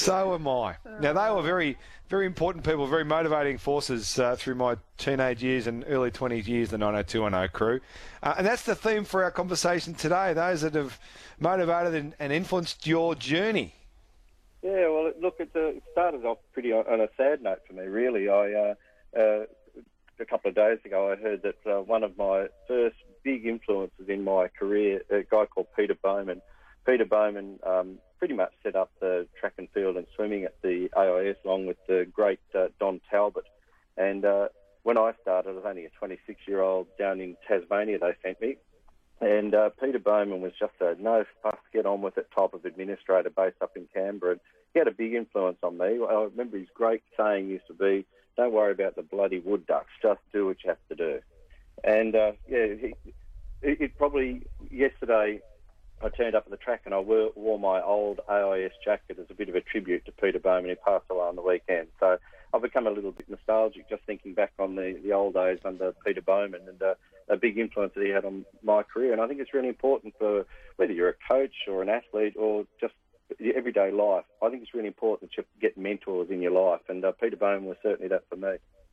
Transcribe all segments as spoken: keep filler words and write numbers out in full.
So am I. Now, they were very, very important people, very motivating forces uh, through my teenage years and early twenties years, the nine oh two one oh crew. Uh, and that's the theme for our conversation today, those that have motivated and, and influenced your journey. Yeah, well, look, it, uh, it started off pretty on, on a sad note for me, really. I uh, uh, a couple of days ago, I heard that uh, one of my first big influences in my career, a guy called Peter Bowman. Peter Bowman um, pretty much set up the track and field and swimming at the A I S along with the great uh, Don Talbot. And uh, when I started, I was only a twenty-six-year-old down in Tasmania, they sent me. And uh, Peter Bowman was just a no-fuss, get-on-with-it type of administrator based up in Canberra. And he had a big influence on me. I remember his great saying used to be, don't worry about the bloody wood ducks, just do what you have to do. And, uh, yeah, he, it, it probably, yesterday, I turned up at the track and I wore, wore my old A I S jacket as a bit of a tribute to Peter Bowman, who passed away on the weekend. So I've become a little bit nostalgic just thinking back on the, the old days under Peter Bowman and uh, a big influence that he had on my career. And I think it's really important for whether you're a coach or an athlete or just your everyday life. I think it's really important that you get mentors in your life, and uh, Peter Bowman was certainly that for me.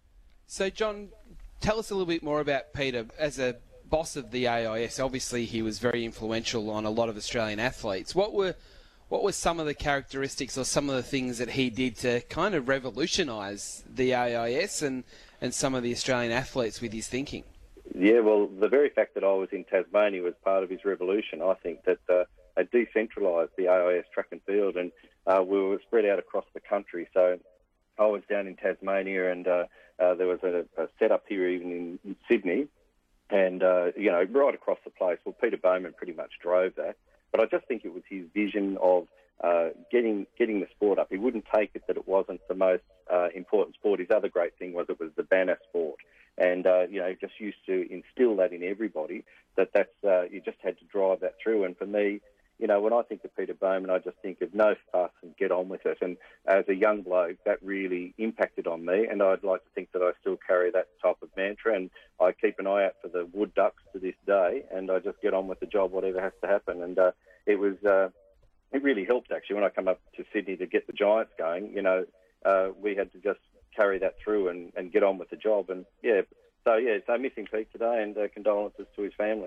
So, John, tell us a little bit more about Peter as a boss of the A I S. Obviously, he was very influential on a lot of Australian athletes. What were what were some of the characteristics or some of the things that he did to kind of revolutionise the A I S and, and some of the Australian athletes with his thinking? Yeah, well, the very fact that I was in Tasmania was part of his revolution. I think that uh, they decentralised the A I S track and field, and uh, we were spread out across the country. So I was down in Tasmania, and uh, uh, there was a, a set-up here even in, in Sydney, and, uh, you know, right across the place. Well, Peter Bowman pretty much drove that. But I just think it was his vision of uh, getting getting the sport up. He wouldn't take it that it wasn't the most uh, important sport. His other great thing was it was the banner sport. And, uh, you know, just used to instill that in everybody, that that's, uh, you just had to drive that through. And for me, you know, when I think of Peter Bowman, I just think of no fuss and get on with it. And as a young bloke, that really impacted on me. And I'd like to think that I still carry that type of mantra. And I keep an eye out for the wood ducks to this day. And I just get on with the job, whatever has to happen. And uh, it was, uh, it really helped, actually, when I come up to Sydney to get the Giants going. You know, uh, we had to just carry that through and, and get on with the job. And, yeah, so, yeah, so missing Pete today, and uh, condolences to his family.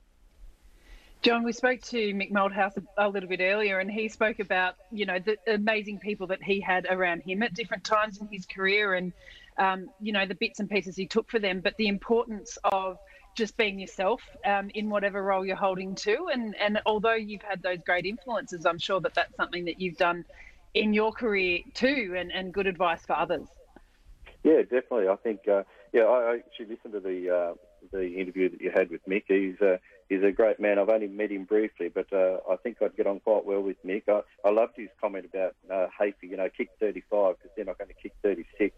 John, we spoke to Mick Malthouse a little bit earlier, and he spoke about, you know, the amazing people that he had around him at different times in his career and, um, you know, the bits and pieces he took for them, but the importance of just being yourself um, in whatever role you're holding to. And, and although you've had those great influences, I'm sure that that's something that you've done in your career too, and, and good advice for others. Yeah, definitely. I think, uh, yeah, I, I actually listened to the uh, the interview that you had with Mick. He's uh, he's a great man. I've only met him briefly, but uh, I think I'd get on quite well with Mick. I, I loved his comment about uh, Hafey, you know, kick thirty-five because they're not going to kick thirty-six.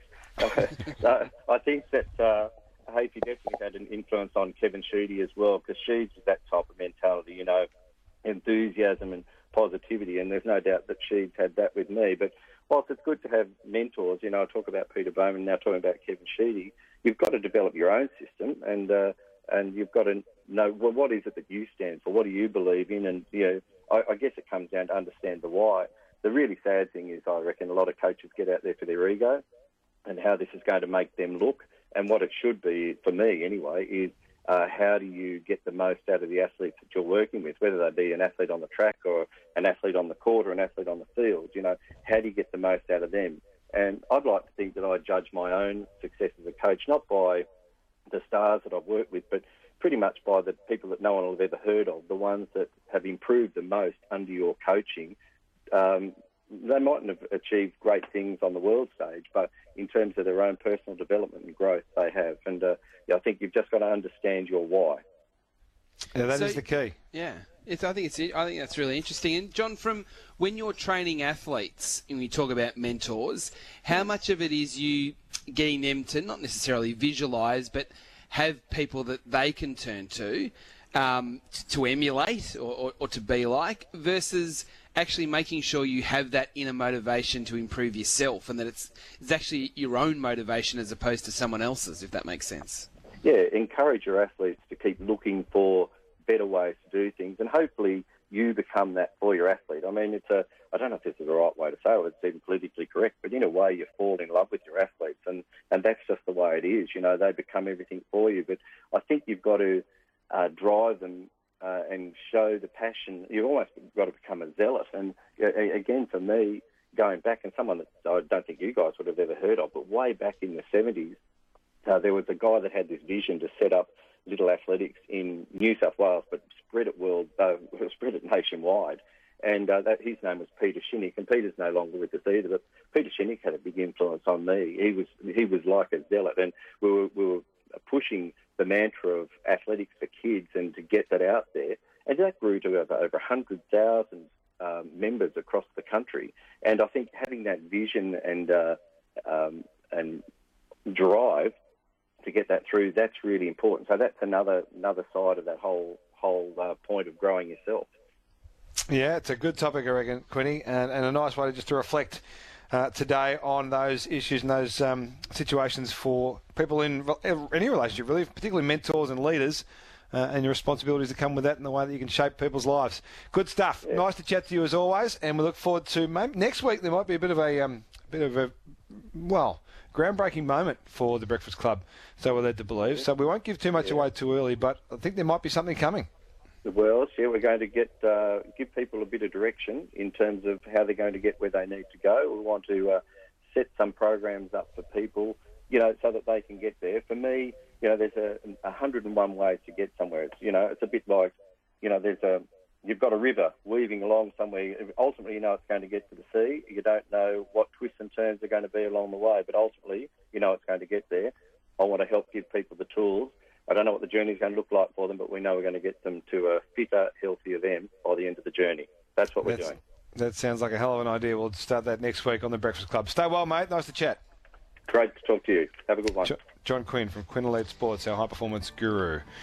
So I think that uh, Hafey definitely had an influence on Kevin Sheedy as well, because Sheeds is that type of mentality, you know, enthusiasm and positivity, and there's no doubt that Sheeds had that with me. But whilst it's good to have mentors, you know, I talk about Peter Bowman, now talking about Kevin Sheedy, you've got to develop your own system, and uh, and you've got to know, well, what is it that you stand for? What do you believe in? And, you know, I, I guess it comes down to understand the why. The really sad thing is, I reckon, a lot of coaches get out there for their ego and how this is going to make them look. And what it should be, for me anyway, is uh, how do you get the most out of the athletes that you're working with, whether they be an athlete on the track or an athlete on the court or an athlete on the field. You know, how do you get the most out of them? And I'd like to think that I judge my own success as a coach, not by the stars that I've worked with, but pretty much by the people that no one will have ever heard of, the ones that have improved the most under your coaching. Um, they mightn't have achieved great things on the world stage, but in terms of their own personal development and growth, they have. And uh, yeah, I think you've just got to understand your why. Yeah, that So- is the key. Yeah, it's, I think it's. I think that's really interesting. And John, from when you're training athletes, and we talk about mentors, how much of it is you getting them to not necessarily visualise, but have people that they can turn to um, to, to emulate or, or, or to be like, versus actually making sure you have that inner motivation to improve yourself, and that it's it's actually your own motivation as opposed to someone else's, if that makes sense. Yeah, encourage your athletes to keep looking for better ways to do things, and hopefully you become that for your athlete. I mean, it's a. I don't know if this is the right way to say it, it's even politically correct, but in a way you fall in love with your athletes, and, and that's just the way it is. You know, they become everything for you. But I think you've got to uh, drive them uh, and show the passion. You've almost got to become a zealot. And uh, again, for me, going back, and someone that I don't think you guys would have ever heard of, but way back in the seventies, uh, there was a guy that had this vision to set up little athletics in New South Wales, but spread it world, uh, spread it nationwide. And uh, that, his name was Peter Shinnick, and Peter's no longer with us either. But Peter Shinnick had a big influence on me. He was he was like a zealot, and we were, we were pushing the mantra of athletics for kids and to get that out there. And that grew to over, over one hundred thousand um, members across the country. And I think having that vision and uh, um, and drive to get that through, that's really important. So that's another another side of that whole whole uh, point of growing yourself. Yeah, it's a good topic, I reckon, Quinny, and, and a nice way to just to reflect uh, today on those issues and those um, situations for people in any relationship, really, particularly mentors and leaders, uh, and your responsibilities that come with that and the way that you can shape people's lives. Good stuff. Yeah. Nice to chat to you as always, and we look forward to maybe next week. There might be a bit of a um, bit of a well. groundbreaking moment for the Breakfast Club, so we're led to believe. So we won't give too much yeah. away too early, but I think there might be something coming. Well, yeah, we're going to get uh, give people a bit of direction in terms of how they're going to get where they need to go. We want to uh, set some programs up for people, you know, so that they can get there. For me, you know, there's a, a hundred and one ways to get somewhere. It's, you know, it's a bit like, you know, there's a you've got a river weaving along somewhere. Ultimately, you know it's going to get to the sea. You don't know what twists and turns are going to be along the way, but ultimately, you know it's going to get there. I want to help give people the tools. I don't know what the journey is going to look like for them, but we know we're going to get them to a fitter, healthier them by the end of the journey. That's what we're That's, doing. That sounds like a hell of an idea. We'll start that next week on the Breakfast Club. Stay well, mate. Nice to chat. Great to talk to you. Have a good one. John Quinn from Quinn Elite Sports, our high-performance guru.